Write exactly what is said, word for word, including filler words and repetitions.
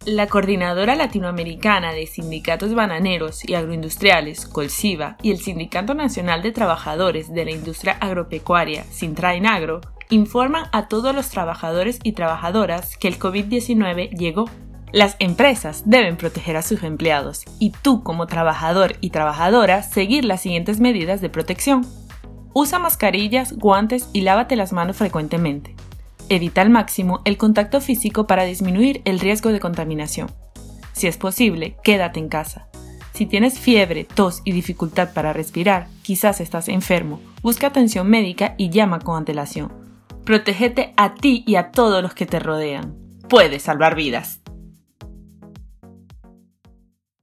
La Coordinadora Latinoamericana de Sindicatos Bananeros y Agroindustriales, Colsiva, y el Sindicato Nacional de Trabajadores de la Industria Agropecuaria, Sintrainagro, informan a todos los trabajadores y trabajadoras que el COVID diecinueve llegó. Las empresas deben proteger a sus empleados y tú, como trabajador y trabajadora, seguir las siguientes medidas de protección. Usa mascarillas, guantes y lávate las manos frecuentemente. Evita al máximo el contacto físico para disminuir el riesgo de contaminación. Si es posible, quédate en casa. Si tienes fiebre, tos y dificultad para respirar, quizás estás enfermo, busca atención médica y llama con antelación. Protégete a ti y a todos los que te rodean. Puedes salvar vidas.